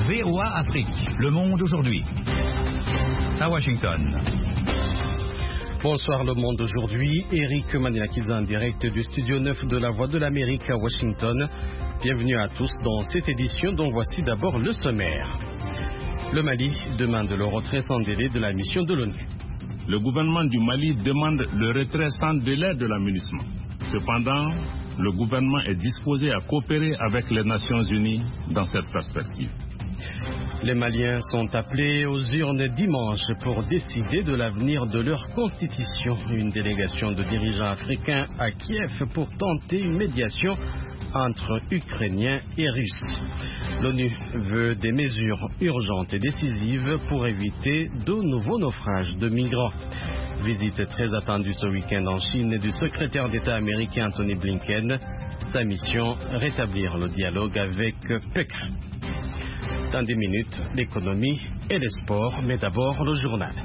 VOA Afrique, le monde aujourd'hui. À Washington. Bonsoir le monde aujourd'hui, Eric Maninakiza en direct du studio 9 de la Voix de l'Amérique à Washington. Bienvenue à tous dans cette édition dont voici d'abord le sommaire. Le Mali demande le retrait sans délai de la mission de l'ONU. Le gouvernement du Mali demande le retrait sans délai de la MINUSMA. Cependant, le gouvernement est disposé à coopérer avec les Nations Unies dans cette perspective. Les Maliens sont appelés aux urnes dimanche pour décider de l'avenir de leur constitution. Une délégation de dirigeants africains à Kiev pour tenter une médiation entre Ukrainiens et Russes. L'ONU veut des mesures urgentes et décisives pour éviter de nouveaux naufrages de migrants. Visite très attendue ce week-end en Chine du secrétaire d'État américain Anthony Blinken. Sa mission, rétablir le dialogue avec Pékin. Dans 10 minutes, l'économie et les sports, mais d'abord le journal.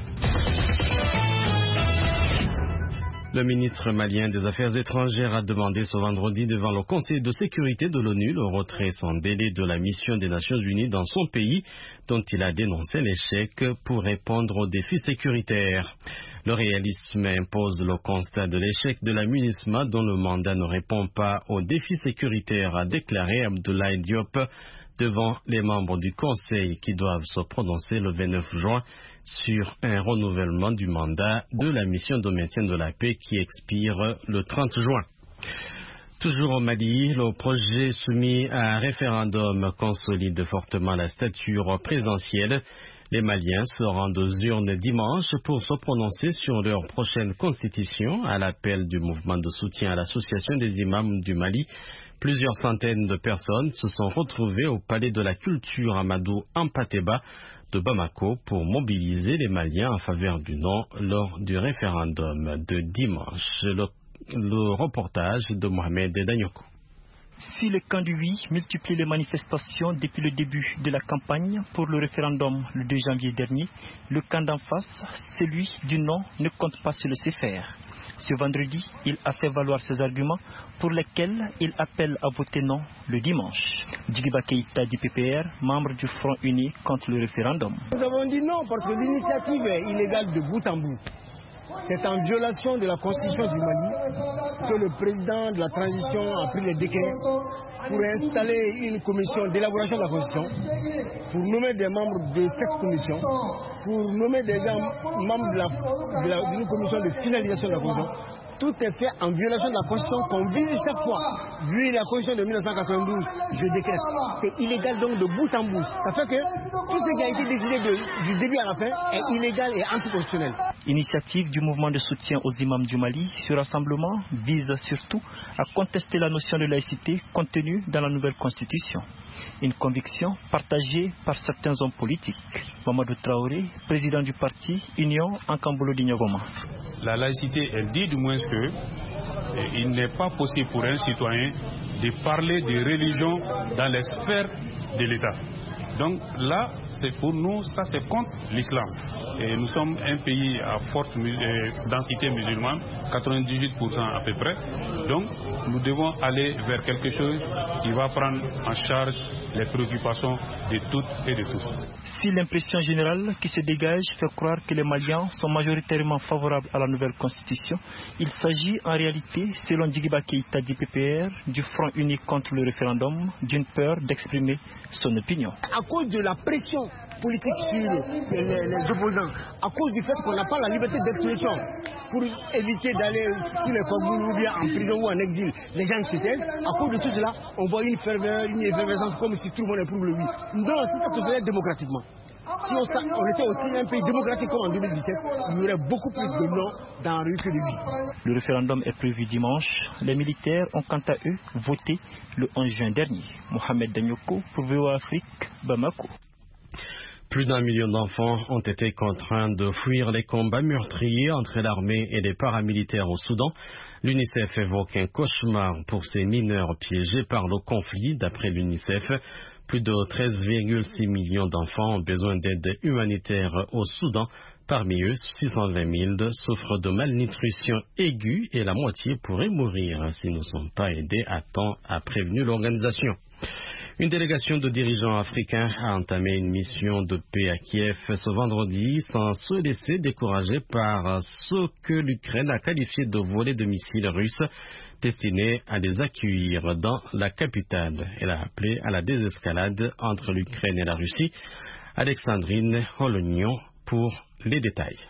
Le ministre malien des Affaires étrangères a demandé ce vendredi devant le Conseil de sécurité de l'ONU le retrait sans délai de la mission des Nations Unies dans son pays, dont il a dénoncé l'échec pour répondre aux défis sécuritaires. Le réalisme impose le constat de l'échec de la MINUSMA dont le mandat ne répond pas aux défis sécuritaires, a déclaré Abdoulaye Diop devant les membres du Conseil qui doivent se prononcer le 29 juin sur un renouvellement du mandat de la mission de maintien de la paix qui expire le 30 juin. Toujours au Mali, le projet soumis à un référendum consolide fortement la stature présidentielle. Les Maliens se rendent aux urnes dimanche pour se prononcer sur leur prochaine constitution à l'appel du mouvement de soutien à l'association des imams du Mali. Plusieurs centaines de personnes se sont retrouvées au palais de la culture Amadou Hampâté-Bâ de Bamako pour mobiliser les Maliens en faveur du non lors du référendum de dimanche. Le reportage de Mohamed Danyoko. Si le camp du oui multiplie les manifestations depuis le début de la campagne pour le référendum le 2 janvier dernier, le camp d'en face, celui du non, ne compte pas se laisser faire. Ce vendredi, il a fait valoir ses arguments pour lesquels il appelle à voter non le dimanche. Djigiba Keïta du PPR, membre du Front Uni contre le référendum. Nous avons dit non parce que l'initiative est illégale de bout en bout. C'est en violation de la constitution du Mali que le président de la transition a pris les décrets pour installer une commission d'élaboration de la constitution, pour nommer des membres de cette commission, pour nommer des membres d'une commission de finalisation de la constitution. Tout est fait en violation de la Constitution qu'on vise chaque fois. Vu la Constitution de 1992, je décrète. C'est illégal donc de bout en bout. Ça fait que tout ce qui a été décidé du début à la fin est illégal et anticonstitutionnel. Initiative du mouvement de soutien aux imams du Mali, ce rassemblement vise surtout à contester la notion de laïcité contenue dans la nouvelle constitution. Une conviction partagée par certains hommes politiques. Mamadou Traoré, président du parti Union Ankambolo Dignogoma. La laïcité, elle dit du moins qu'il n'est pas possible pour un citoyen de parler de religion dans les sphères de l'État. Donc là, c'est pour nous, ça c'est contre l'islam. Et nous sommes un pays à forte densité musulmane, 98% à peu près. Donc nous devons aller vers quelque chose qui va prendre en charge les préoccupations de toutes et de tous. Si l'impression générale qui se dégage fait croire que les Maliens sont majoritairement favorables à la nouvelle constitution, il s'agit en réalité, selon Djigiba Keïta du PPR, du Front Uni contre le référendum, d'une peur d'exprimer son opinion. À cause de la pression politique sur les opposants, à cause du fait qu'on n'a pas la liberté d'expression pour éviter d'aller sous les faubourgs ou bien en prison ou en exil, les gens se taisent. À cause de tout cela, on voit une ferveur, une effervescence comme si tout le monde éprouve le oui. Non, si ça se faisait démocratiquement. Si on était aussi un pays démocratique comme en 2017, il y aurait beaucoup plus de non dans la rue que de oui. Le référendum est prévu dimanche. Les militaires ont quant à eux voté le 11 juin dernier. Mohamed Danyoko pour VOA Afrique, Bamako. Plus d'1 million d'enfants ont été contraints de fuir les combats meurtriers entre l'armée et les paramilitaires au Soudan. L'UNICEF évoque un cauchemar pour ces mineurs piégés par le conflit. D'après l'UNICEF, plus de 13,6 millions d'enfants ont besoin d'aide humanitaire au Soudan. Parmi eux, 620 000 souffrent de malnutrition aiguë et la moitié pourraient mourir s'ils ne sont pas aidés à temps, a prévenu l'organisation. Une délégation de dirigeants africains a entamé une mission de paix à Kiev ce vendredi sans se laisser décourager par ce que l'Ukraine a qualifié de volée de missiles russes destinés à les accueillir dans la capitale. Elle a appelé à la désescalade entre l'Ukraine et la Russie. Alexandrine Holognon pour les détails.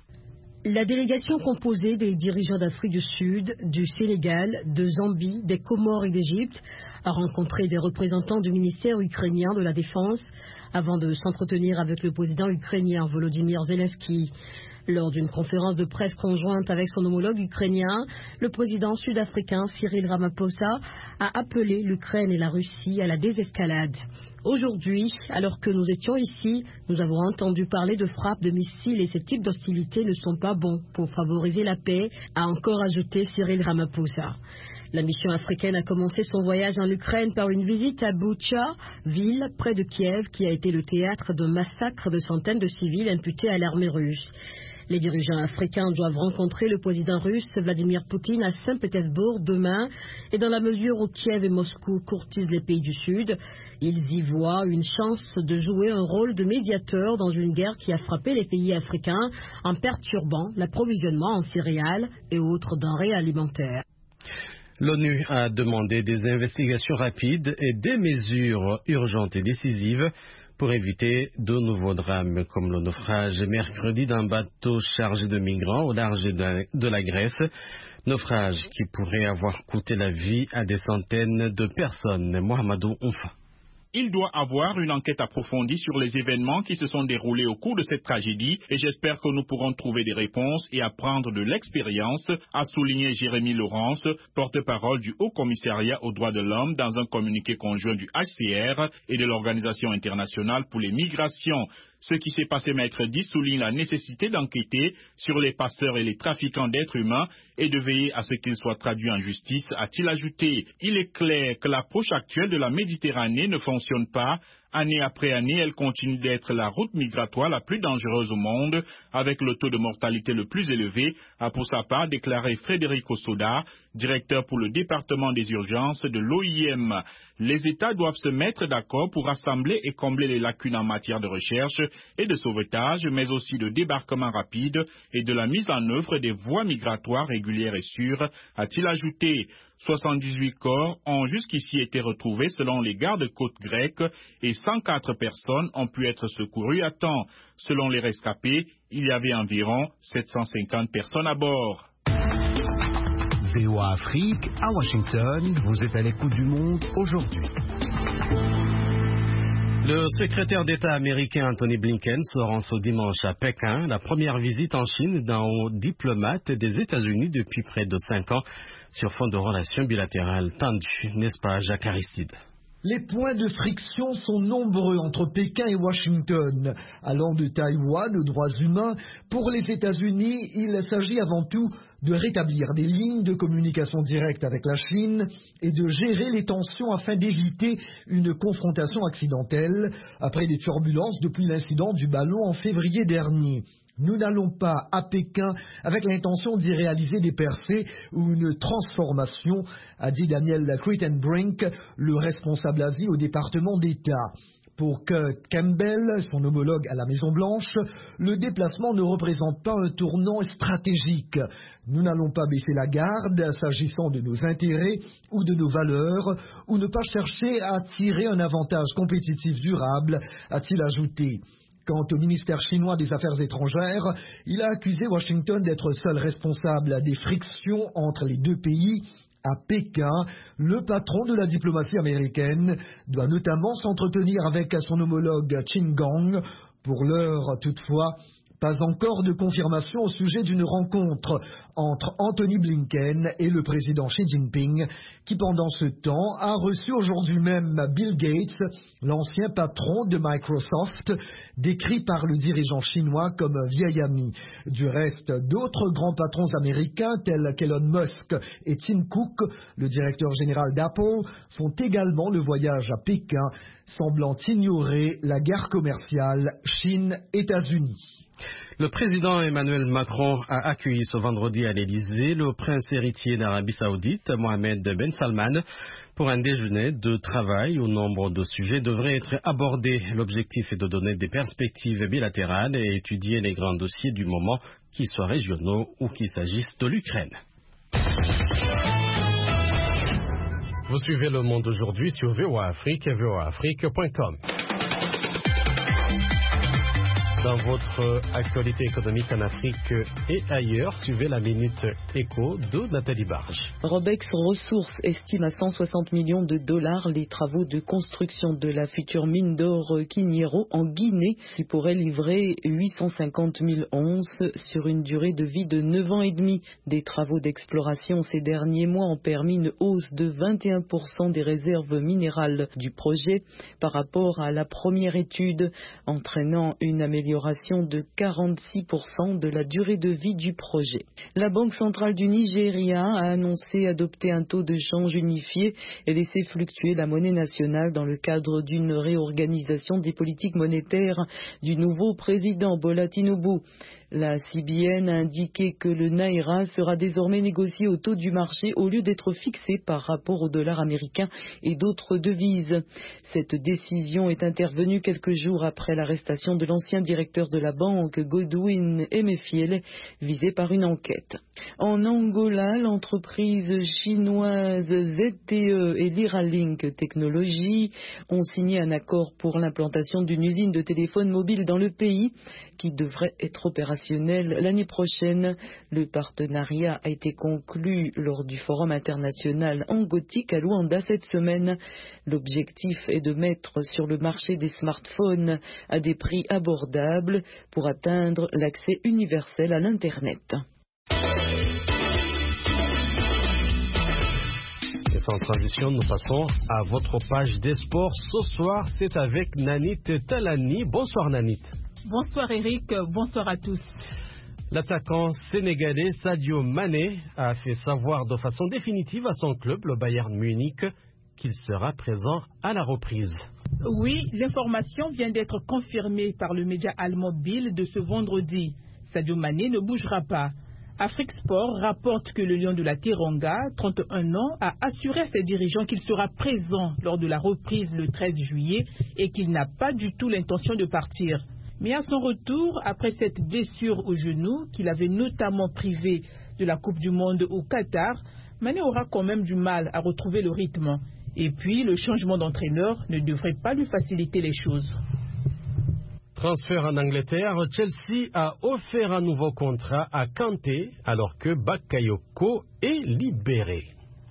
La délégation composée des dirigeants d'Afrique du Sud, du Sénégal, de Zambie, des Comores et d'Égypte a rencontré des représentants du ministère ukrainien de la Défense avant de s'entretenir avec le président ukrainien Volodymyr Zelensky. Lors d'une conférence de presse conjointe avec son homologue ukrainien, le président sud-africain Cyril Ramaphosa a appelé l'Ukraine et la Russie à la désescalade. Aujourd'hui, alors que nous étions ici, nous avons entendu parler de frappes de missiles et ces types d'hostilités ne sont pas bons pour favoriser la paix, a encore ajouté Cyril Ramaphosa. La mission africaine a commencé son voyage en Ukraine par une visite à Boutcha, ville près de Kiev qui a été le théâtre d'un massacre de centaines de civils imputés à l'armée russe. Les dirigeants africains doivent rencontrer le président russe Vladimir Poutine à Saint-Pétersbourg demain et dans la mesure où Kiev et Moscou courtisent les pays du Sud, ils y voient une chance de jouer un rôle de médiateur dans une guerre qui a frappé les pays africains en perturbant l'approvisionnement en céréales et autres denrées alimentaires. L'ONU a demandé des investigations rapides et des mesures urgentes et décisives pour éviter de nouveaux drames comme le naufrage mercredi d'un bateau chargé de migrants au large de la Grèce. Naufrage qui pourrait avoir coûté la vie à des centaines de personnes. Mohamedou Oumfa. Il doit avoir une enquête approfondie sur les événements qui se sont déroulés au cours de cette tragédie et j'espère que nous pourrons trouver des réponses et apprendre de l'expérience, a souligné Jérémy Laurence, porte-parole du Haut Commissariat aux droits de l'homme dans un communiqué conjoint du HCR et de l'Organisation internationale pour les migrations. Ce qui s'est passé mercredi souligne la nécessité d'enquêter sur les passeurs et les trafiquants d'êtres humains et de veiller à ce qu'ils soient traduits en justice, a-t-il ajouté. Il est clair que l'approche actuelle de la Méditerranée ne fonctionne pas. Année après année, elle continue d'être la route migratoire la plus dangereuse au monde, avec le taux de mortalité le plus élevé, a pour sa part déclaré Federico Soda, directeur pour le département des urgences de l'OIM. Les États doivent se mettre d'accord pour rassembler et combler les lacunes en matière de recherche et de sauvetage, mais aussi de débarquement rapide et de la mise en œuvre des voies migratoires régulières et sûres, a-t-il ajouté. 78 corps ont jusqu'ici été retrouvés selon les gardes-côtes grecs et 104 personnes ont pu être secourues à temps. Selon les rescapés, il y avait environ 750 personnes à bord. VOA Afrique, à Washington, vous êtes à l'écoute du monde aujourd'hui. Le secrétaire d'État américain Anthony Blinken se rend ce dimanche à Pékin, la première visite en Chine d'un haut diplomate des États-Unis depuis près de 5 ans sur fond de relations bilatérales tendues, n'est-ce pas Jacques Aristide? Les points de friction sont nombreux entre Pékin et Washington. Allant de Taïwan aux droits humains, pour les États-Unis, il s'agit avant tout de rétablir des lignes de communication directe avec la Chine et de gérer les tensions afin d'éviter une confrontation accidentelle après des turbulences depuis l'incident du ballon en février dernier. Nous n'allons pas à Pékin avec l'intention d'y réaliser des percées ou une transformation, a dit Daniel Crittenbrink, le responsable Asie au département d'État. Pour Kurt Campbell, son homologue à la Maison-Blanche, le déplacement ne représente pas un tournant stratégique. Nous n'allons pas baisser la garde s'agissant de nos intérêts ou de nos valeurs, ou ne pas chercher à tirer un avantage compétitif durable, a-t-il ajouté. Quant au ministère chinois des Affaires étrangères, il a accusé Washington d'être seul responsable des frictions entre les deux pays. À Pékin, le patron de la diplomatie américaine doit notamment s'entretenir avec son homologue Qin Gang. Pour l'heure, toutefois, pas encore de confirmation au sujet d'une rencontre entre Anthony Blinken et le président Xi Jinping, qui pendant ce temps a reçu aujourd'hui même Bill Gates, l'ancien patron de Microsoft, décrit par le dirigeant chinois comme un vieil ami. Du reste, d'autres grands patrons américains tels qu'Elon Musk et Tim Cook, le directeur général d'Apple, font également le voyage à Pékin, semblant ignorer la guerre commerciale Chine-États-Unis. Le président Emmanuel Macron a accueilli ce vendredi à l'Élysée le prince héritier d'Arabie Saoudite, Mohamed Ben Salman, pour un déjeuner de travail où nombre de sujets devraient être abordés. L'objectif est de donner des perspectives bilatérales et étudier les grands dossiers du moment, qu'ils soient régionaux ou qu'il s'agisse de l'Ukraine. Vous suivez Le Monde aujourd'hui sur VOA Afrique et voaafrique.com. Dans votre actualité économique en Afrique et ailleurs, suivez la Minute Éco de Nathalie Barge. Robex Ressources estime à 160 millions de dollars les travaux de construction de la future mine d'or Kiniero en Guinée qui pourrait livrer 850 000 onces sur une durée de vie de 9 ans et demi. Des travaux d'exploration ces derniers mois ont permis une hausse de 21% des réserves minérales du projet par rapport à la première étude, entraînant une amélioration de 46% de la durée de vie du projet. La Banque centrale du Nigeria a annoncé adopter un taux de change unifié et laisser fluctuer la monnaie nationale dans le cadre d'une réorganisation des politiques monétaires du nouveau président Bola Tinubu. La CBN a indiqué que le Naira sera désormais négocié au taux du marché au lieu d'être fixé par rapport au dollar américain et d'autres devises. Cette décision est intervenue quelques jours après l'arrestation de l'ancien directeur de la banque, Godwin Emefiele, visé par une enquête. En Angola, l'entreprise chinoise ZTE et Liralink Technologies ont signé un accord pour l'implantation d'une usine de téléphones mobiles dans le pays qui devrait être opérationnelle l'année prochaine. Le partenariat a été conclu lors du Forum international Angotique à Luanda cette semaine. L'objectif est de mettre sur le marché des smartphones à des prix abordables pour atteindre l'accès universel à l'Internet. Et sans transition, nous passons à votre page des sports. Ce soir, c'est avec Nanit Talani. Bonsoir Nanit. Bonsoir Eric, bonsoir à tous. L'attaquant sénégalais Sadio Mané a fait savoir de façon définitive à son club, le Bayern Munich, qu'il sera présent à la reprise. Oui, l'information vient d'être confirmée par le média allemand Bild de ce vendredi. Sadio Mané ne bougera pas. Afrique Sport rapporte que le Lion de la Teranga, 31 ans, a assuré à ses dirigeants qu'il sera présent lors de la reprise le 13 juillet et qu'il n'a pas du tout l'intention de partir. Mais à son retour, après cette blessure au genou qu'il avait notamment privé de la Coupe du Monde au Qatar, Mané aura quand même du mal à retrouver le rythme. Et puis, le changement d'entraîneur ne devrait pas lui faciliter les choses. Transfert en Angleterre, Chelsea a offert un nouveau contrat à Kanté alors que Bakayoko est libéré.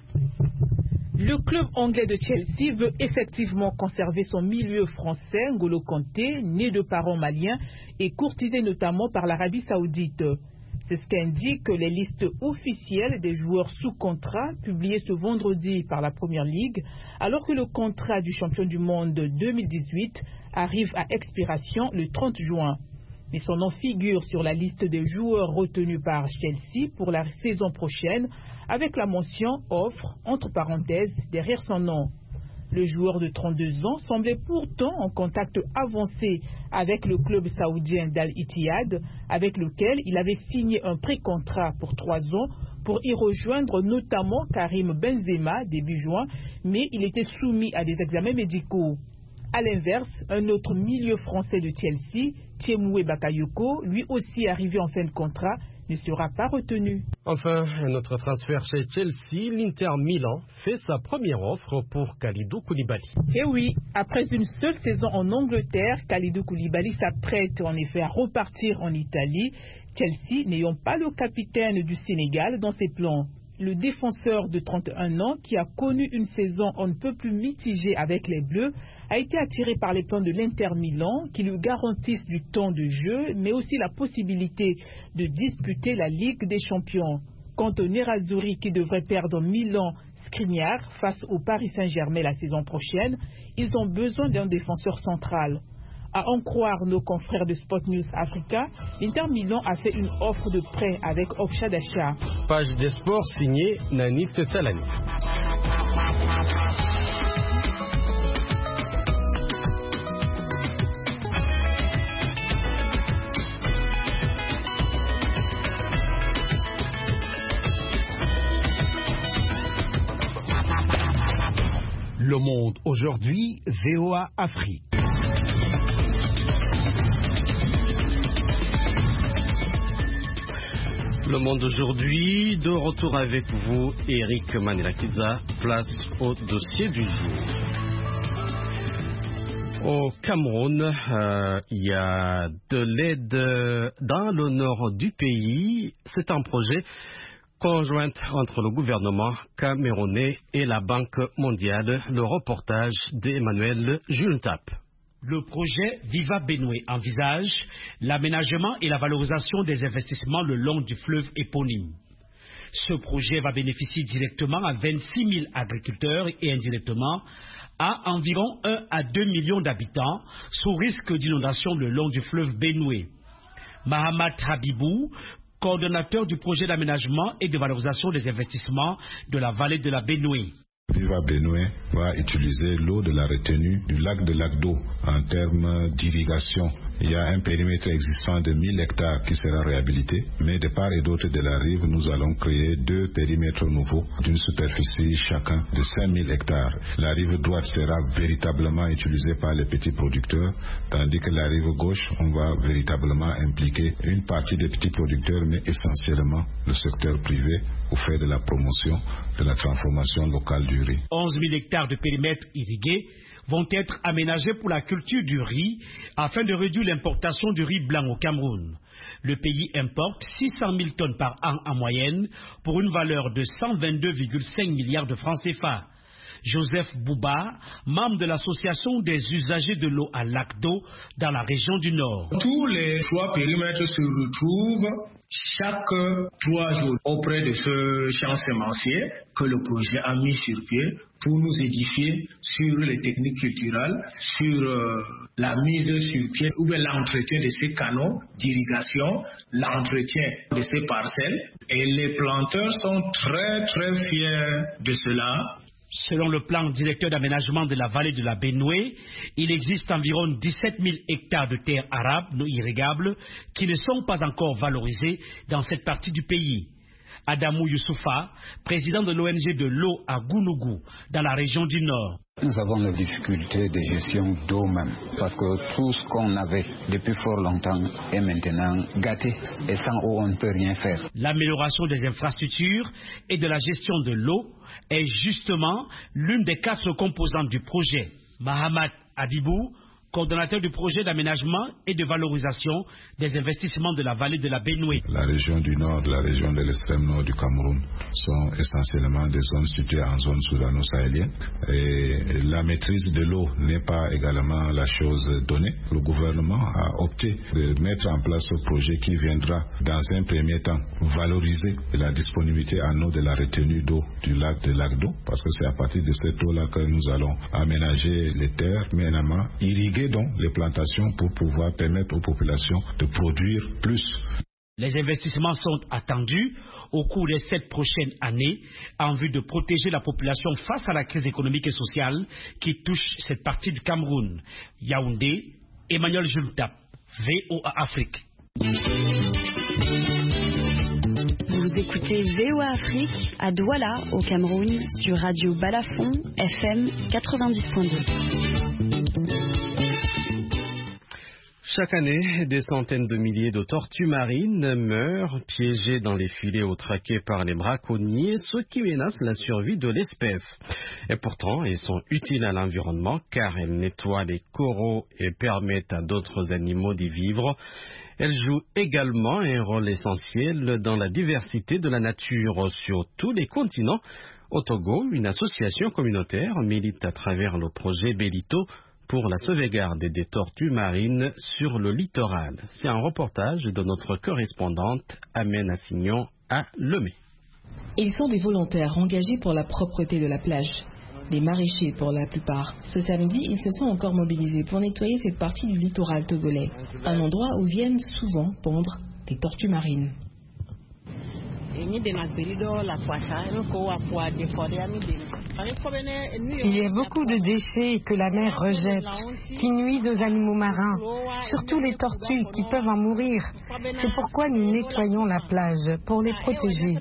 Le club anglais de Chelsea veut effectivement conserver son milieu français, N'Golo Kanté, né de parents maliens et courtisé notamment par l'Arabie Saoudite. C'est ce qu'indiquent les listes officielles des joueurs sous contrat publiées ce vendredi par la Première Ligue, alors que le contrat du champion du monde 2018 arrive à expiration le 30 juin. Mais son nom figure sur la liste des joueurs retenus par Chelsea pour la saison prochaine, avec la mention « offre » entre parenthèses derrière son nom. Le joueur de 32 ans semblait pourtant en contact avancé avec le club saoudien d'Al-Ittihad, avec lequel il avait signé un pré-contrat pour 3 ans pour y rejoindre notamment Karim Benzema début juin, mais il était soumis à des examens médicaux. A l'inverse, un autre milieu français de Chelsea, Tiemoué Bakayoko, lui aussi arrivé en fin de contrat, ne sera pas retenu. Enfin, un autre transfert chez Chelsea, l'Inter Milan fait sa première offre pour Kalidou Koulibaly. Et oui, après une seule saison en Angleterre, Kalidou Koulibaly s'apprête en effet à repartir en Italie, Chelsea n'ayant pas le capitaine du Sénégal dans ses plans. Le défenseur de 31 ans, qui a connu une saison on ne peut plus mitigée avec les Bleus, a été attiré par les plans de l'Inter Milan qui lui garantissent du temps de jeu, mais aussi la possibilité de disputer la Ligue des Champions. Quant au Nerazzurri qui devrait perdre Milan Skriniar face au Paris Saint-Germain la saison prochaine, ils ont besoin d'un défenseur central. À en croire nos confrères de Sport News Africa, l'Inter Milan a fait une offre de prêt avec option d'achat. Page des sports signée Nanit Talani. Monde aujourd'hui, VOA Afrique. Le Monde aujourd'hui, de retour avec vous, Eric Manilakiza, place au dossier du jour. Au Cameroun, il y a de l'aide dans le nord du pays. C'est un projet conjoint entre le gouvernement camerounais et la Banque mondiale. Le reportage d'Emmanuel Juntap. Le projet Viva Benoué envisage l'aménagement et la valorisation des investissements le long du fleuve éponyme. Ce projet va bénéficier directement à 26 000 agriculteurs et indirectement à environ 1 à 2 millions d'habitants sous risque d'inondation le long du fleuve Benoué. Mahamad Habibou, coordonnateur du projet d'aménagement et de valorisation des investissements de la vallée de la Benoué. Viva Benoué va utiliser l'eau de la retenue du lac de Lagdo en termes d'irrigation. Il y a un périmètre existant de 1000 hectares qui sera réhabilité, mais de part et d'autre de la rive, nous allons créer 2 périmètres nouveaux d'une superficie chacun de 5000 hectares. La rive droite sera véritablement utilisée par les petits producteurs, tandis que la rive gauche, on va véritablement impliquer une partie des petits producteurs, mais essentiellement le secteur privé, au fait de la promotion de la transformation locale du riz. 11 000 hectares de périmètres irrigués vont être aménagés pour la culture du riz afin de réduire l'importation du riz blanc au Cameroun. Le pays importe 600 000 tonnes par an en moyenne pour une valeur de 122,5 milliards de francs CFA. Joseph Bouba, membre de l'association des usagers de l'eau à Lagdo dans la région du Nord. Tous les 3 périmètres se retrouvent chaque 3 jours auprès de ce champ sémencier que le projet a mis sur pied pour nous édifier sur les techniques culturelles, sur la mise sur pied ou bien l'entretien de ces canaux d'irrigation, l'entretien de ces parcelles. Et les planteurs sont très très fiers de cela. Selon le plan directeur d'aménagement de la vallée de la Benoué, il existe environ 17 000 hectares de terres arables non irrigables qui ne sont pas encore valorisés dans cette partie du pays. Adamou Youssoufa, président de l'ONG de l'eau à Gounougou, dans la région du Nord. Nous avons des difficultés de gestion d'eau même, parce que tout ce qu'on avait depuis fort longtemps est maintenant gâté, et sans eau on ne peut rien faire. L'amélioration des infrastructures et de la gestion de l'eau est justement l'une des 4 composantes du projet. Mahamad Habibou, coordonnateur du projet d'aménagement et de valorisation des investissements de la vallée de la Benoué. La région du Nord, la région de l'extrême nord du Cameroun sont essentiellement des zones situées en zone soudano-sahélienne. Et la maîtrise de l'eau n'est pas également la chose donnée. Le gouvernement a opté de mettre en place ce projet qui viendra, dans un premier temps, valoriser la disponibilité en eau de la retenue d'eau du lac de Lagdo, parce que c'est à partir de cette eau-là que nous allons aménager les terres, mais également irriguer donc les plantations pour pouvoir permettre aux populations de produire plus. Les investissements sont attendus au cours des 7 prochaines années en vue de protéger la population face à la crise économique et sociale qui touche cette partie du Cameroun. Yaoundé, Emmanuel Juntap, VOA Afrique. Vous écoutez VOA Afrique à Douala au Cameroun sur Radio Balafon FM 90.2. Chaque année, des centaines de milliers de tortues marines meurent piégées dans les filets ou traquées par les braconniers, ce qui menace la survie de l'espèce. Et pourtant, elles sont utiles à l'environnement car elles nettoient les coraux et permettent à d'autres animaux d'y vivre. Elles jouent également un rôle essentiel dans la diversité de la nature sur tous les continents. Au Togo, une association communautaire milite à travers le projet Bellito pour la sauvegarde des tortues marines sur le littoral. C'est un reportage de notre correspondante Amène Assignon à Lemay. Ils sont des volontaires engagés pour la propreté de la plage. Des maraîchers pour la plupart. Ce samedi, ils se sont encore mobilisés pour nettoyer cette partie du littoral togolais. Un endroit où viennent souvent pondre des tortues marines. Il y a beaucoup de déchets que la mer rejette, qui nuisent aux animaux marins, surtout les tortues qui peuvent en mourir. C'est pourquoi nous nettoyons la plage, pour les protéger.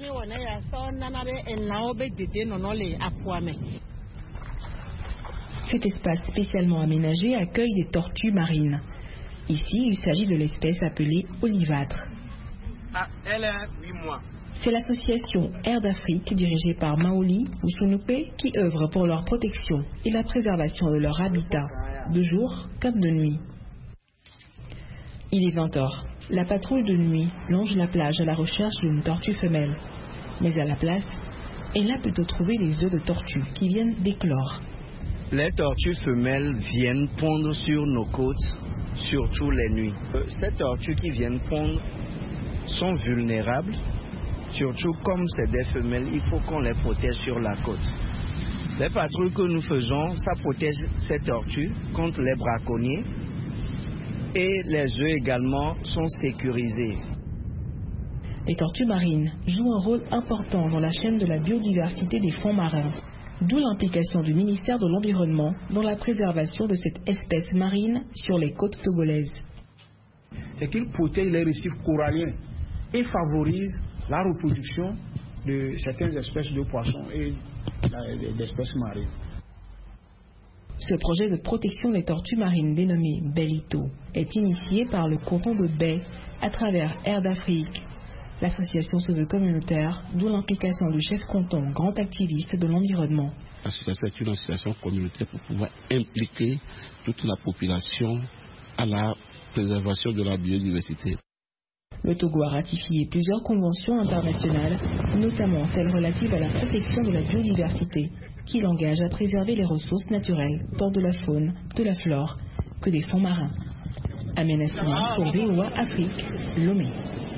Cet espace spécialement aménagé accueille des tortues marines. Ici, il s'agit de l'espèce appelée olivâtre. Elle a 8 mois. C'est l'association Air d'Afrique, dirigée par Maoli Ousounoupe, qui œuvre pour leur protection et la préservation de leur habitat, de jour comme de nuit. Il est 20h. La patrouille de nuit longe la plage à la recherche d'une tortue femelle. Mais à la place, elle a plutôt trouvé des œufs de tortue qui viennent d'éclore. Les tortues femelles viennent pondre sur nos côtes, surtout les nuits. Ces tortues qui viennent pondre sont vulnérables. Surtout comme c'est des femelles, il faut qu'on les protège sur la côte. Les patrouilles que nous faisons, ça protège ces tortues contre les braconniers et les œufs également sont sécurisés. Les tortues marines jouent un rôle important dans la chaîne de la biodiversité des fonds marins, d'où l'implication du ministère de l'Environnement dans la préservation de cette espèce marine sur les côtes togolaises. C'est qu'ils protègent les récifs coralliens et favorisent la reproduction de certaines espèces de poissons et d'espèces marines. Ce projet de protection des tortues marines dénommé Bellito est initié par le canton de Baie à travers Air d'Afrique. L'association se veut communautaire, d'où l'implication du chef canton, grand activiste de l'environnement. L'association est une association communautaire pour pouvoir impliquer toute la population à la préservation de la biodiversité. Le Togo a ratifié plusieurs conventions internationales, notamment celle relative à la protection de la biodiversité, qui l'engage à préserver les ressources naturelles, tant de la faune, de la flore, que des fonds marins. Amena Sima pour VOA Afrique, Lomé.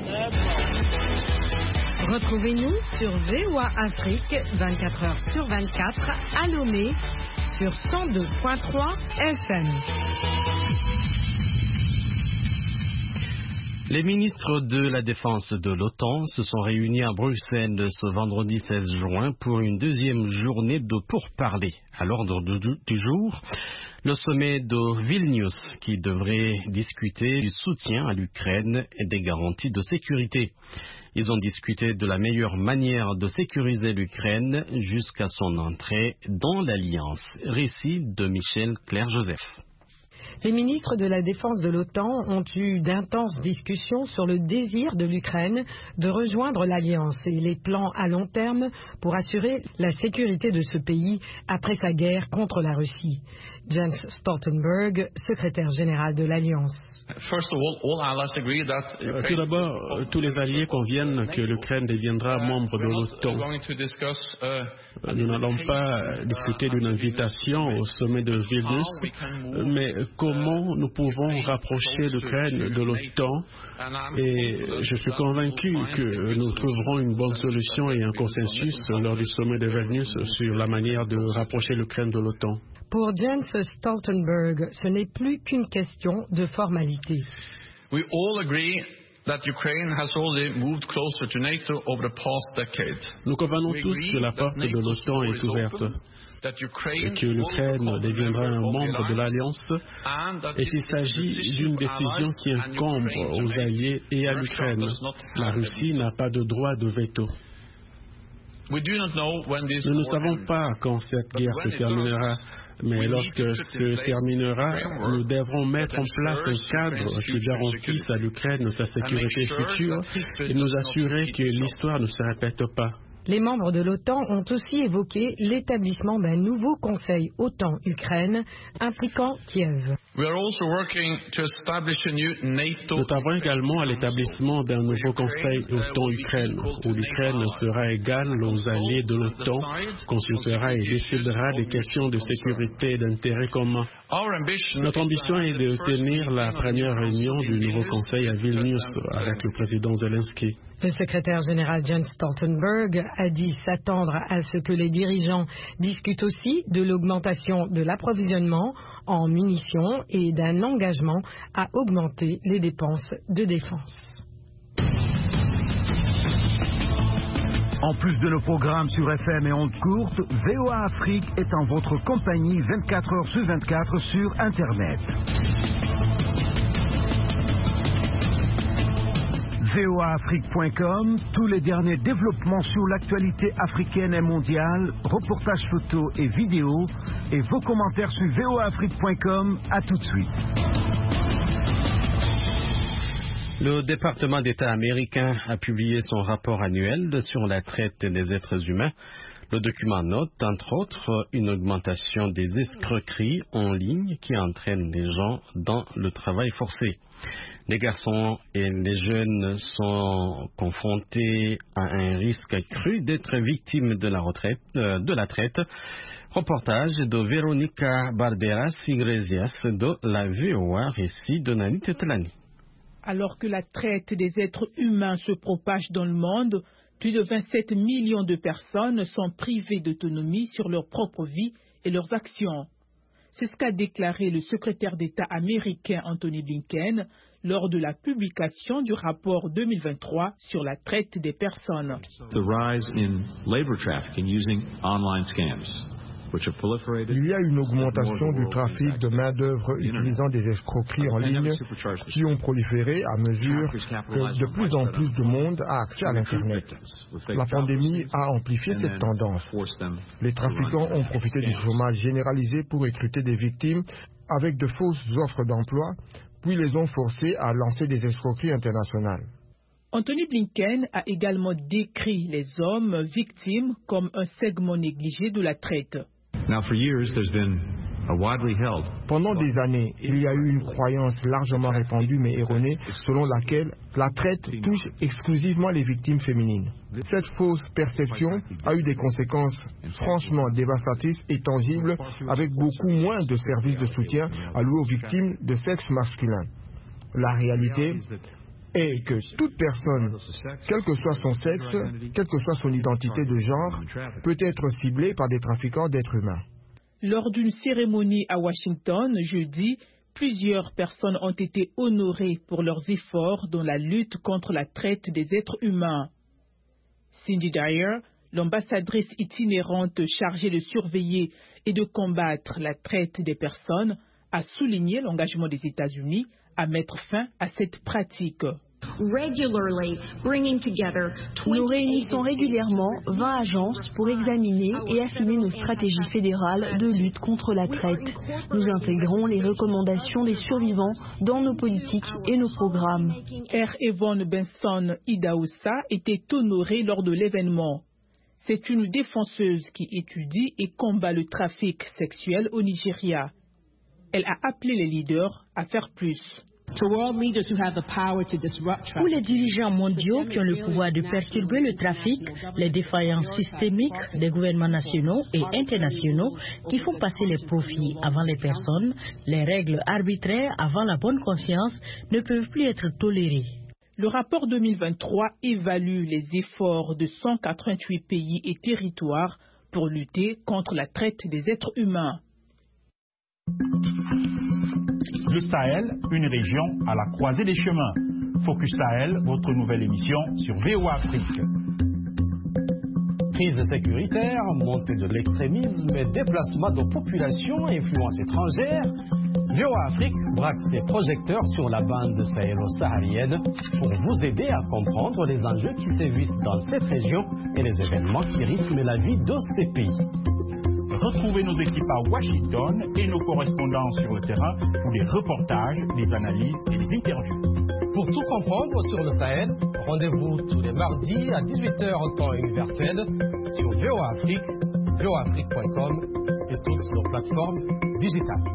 Retrouvez-nous sur VOA Afrique 24h sur 24 à Lomé sur 102.3 FM. Les ministres de la Défense de l'OTAN se sont réunis à Bruxelles ce vendredi 16 juin pour une deuxième journée de pourparlers. À l'ordre du jour, le sommet de Vilnius qui devrait discuter du soutien à l'Ukraine et des garanties de sécurité. Ils ont discuté de la meilleure manière de sécuriser l'Ukraine jusqu'à son entrée dans l'Alliance. Récit de Michel Claire-Joseph. Les ministres de la Défense de l'OTAN ont eu d'intenses discussions sur le désir de l'Ukraine de rejoindre l'Alliance et les plans à long terme pour assurer la sécurité de ce pays après sa guerre contre la Russie. Jens Stoltenberg, secrétaire général de l'Alliance. Tout d'abord, tous les alliés conviennent que l'Ukraine deviendra membre de l'OTAN. Nous n'allons pas discuter d'une invitation au sommet de Vilnius, mais comment nous pouvons rapprocher l'Ukraine de l'OTAN. Et je suis convaincu que nous trouverons une bonne solution et un consensus lors du sommet de Vilnius sur la manière de rapprocher l'Ukraine de l'OTAN. Pour Jens Stoltenberg, ce n'est plus qu'une question de formalité. We all agree that Ukraine has already moved closer to NATO over the past decade. Nous convenons tous que la porte de l'OTAN est ouverte et que l'Ukraine deviendra un membre de l'Alliance et qu'il s'agit d'une décision qui incombe aux alliés et à l'Ukraine. La Russie n'a pas de droit de veto. Nous ne savons pas quand cette guerre se terminera, mais lorsque se terminera, nous devrons mettre en place un cadre qui garantisse à l'Ukraine sa sécurité future et nous assurer que l'histoire ne se répète pas. Les membres de l'OTAN ont aussi évoqué l'établissement d'un nouveau conseil OTAN-Ukraine impliquant Kiev. Nous travaillons également à l'établissement d'un nouveau conseil OTAN-Ukraine où l'Ukraine sera égale aux alliés de l'OTAN, consultera et décidera des questions de sécurité et d'intérêt commun. Notre ambition est de tenir la première réunion du nouveau conseil à Vilnius avec le président Zelensky. Le secrétaire général Jens Stoltenberg a dit s'attendre à ce que les dirigeants discutent aussi de l'augmentation de l'approvisionnement en munitions et d'un engagement à augmenter les dépenses de défense. En plus de nos programmes sur FM et ondes courtes, VOA Afrique est en votre compagnie 24 heures sur 24 sur Internet. voaafrique.com, tous les derniers développements sur l'actualité africaine et mondiale, reportages photos et vidéos, et vos commentaires sur voaafrique.com. À tout de suite. Le département d'État américain a publié son rapport annuel sur la traite des êtres humains. Le document note, entre autres, une augmentation des escroqueries en ligne qui entraînent les gens dans le travail forcé. Les garçons et les jeunes sont confrontés à un risque accru d'être victimes de la traite. Reportage de Véronica Barderas Iglesias de la VOA, récit de Nani Tetlani. Alors que la traite des êtres humains se propage dans le monde, plus de 27 millions de personnes sont privées d'autonomie sur leur propre vie et leurs actions. C'est ce qu'a déclaré le secrétaire d'État américain Anthony Blinken lors de la publication du rapport 2023 sur la traite des personnes. The rise in labor trafficking using online scams. Il y a une augmentation du trafic de main-d'œuvre utilisant des escroqueries en ligne qui ont proliféré à mesure que de plus en plus de monde a accès à l'Internet. La pandémie a amplifié cette tendance. Les trafiquants ont profité du chômage généralisé pour recruter des victimes avec de fausses offres d'emploi, puis les ont forcés à lancer des escroqueries internationales. Anthony Blinken a également décrit les hommes victimes comme un segment négligé de la traite. Pendant des années, il y a eu une croyance largement répandue mais erronée selon laquelle la traite touche exclusivement les victimes féminines. Cette fausse perception a eu des conséquences franchement dévastatrices et tangibles avec beaucoup moins de services de soutien alloués aux victimes de sexe masculin. La réalité est que toute personne, quel que soit son sexe, quelle que soit son identité de genre, peut être ciblée par des trafiquants d'êtres humains. Lors d'une cérémonie à Washington, jeudi, plusieurs personnes ont été honorées pour leurs efforts dans la lutte contre la traite des êtres humains. Cindy Dyer, l'ambassadrice itinérante chargée de surveiller et de combattre la traite des personnes, a souligné l'engagement des États-Unis à mettre fin à cette pratique. Nous réunissons régulièrement 20 agences pour examiner et affiner nos stratégies fédérales de lutte contre la traite. Nous intégrons les recommandations des survivants dans nos politiques et nos programmes. R. Yvonne Benson Idaosa était honorée lors de l'événement. C'est une défenseuse qui étudie et combat le trafic sexuel au Nigeria. Elle a appelé les leaders à faire plus. Pour les dirigeants mondiaux qui ont le pouvoir de perturber le trafic, les défaillances systémiques des gouvernements nationaux et internationaux qui font passer les profits avant les personnes, les règles arbitraires avant la bonne conscience ne peuvent plus être tolérées. Le rapport 2023 évalue les efforts de 188 pays et territoires pour lutter contre la traite des êtres humains. Le Sahel, une région à la croisée des chemins. Focus Sahel, votre nouvelle émission sur VOA Afrique. Crise sécuritaire, montée de l'extrémisme et déplacement de populations à influence étrangère, VOA Afrique braque ses projecteurs sur la bande sahélo-saharienne pour vous aider à comprendre les enjeux qui sévissent dans cette région et les événements qui rythment la vie de ces pays. Retrouvez nos équipes à Washington et nos correspondants sur le terrain pour des reportages, des analyses et des interviews. Pour tout comprendre sur le Sahel, rendez-vous tous les mardis à 18h en temps universel sur VOA Afrique, voaafrique.com et toutes nos plateformes digitales.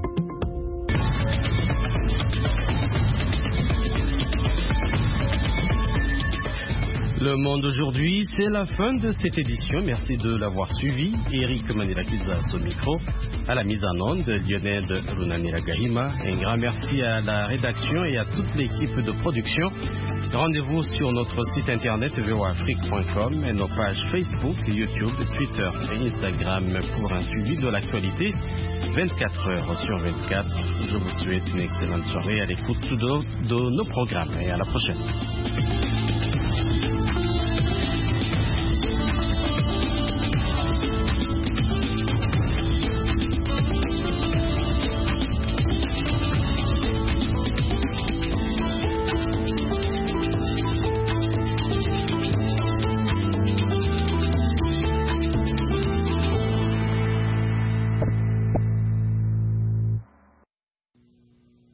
Le Monde aujourd'hui, c'est la fin de cette édition. Merci de l'avoir suivi. Eric Manilakiza au micro. À la mise en onde, Lionel Runamira Gahima. Un grand merci à la rédaction et à toute l'équipe de production. Rendez-vous sur notre site internet voaafrique.com et nos pages Facebook, YouTube, Twitter et Instagram pour un suivi de l'actualité 24 heures sur 24. Je vous souhaite une excellente soirée à l'écoute de nos programmes et à la prochaine.